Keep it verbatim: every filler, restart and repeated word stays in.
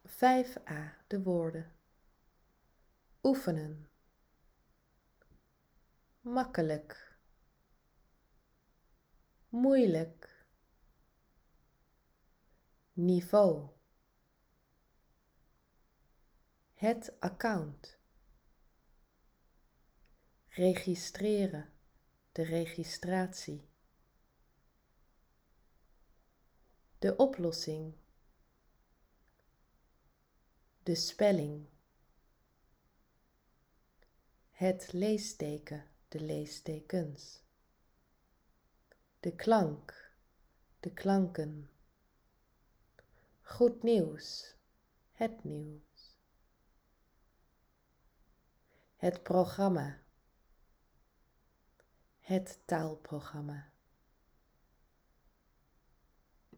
vijf a de woorden. Oefenen. Makkelijk. Moeilijk. Niveau. Het account. Registreren. De registratie. De oplossing. De spelling. Het leesteken, de leestekens. De klank, de klanken. Goed nieuws, het nieuws. Het programma. Het taalprogramma.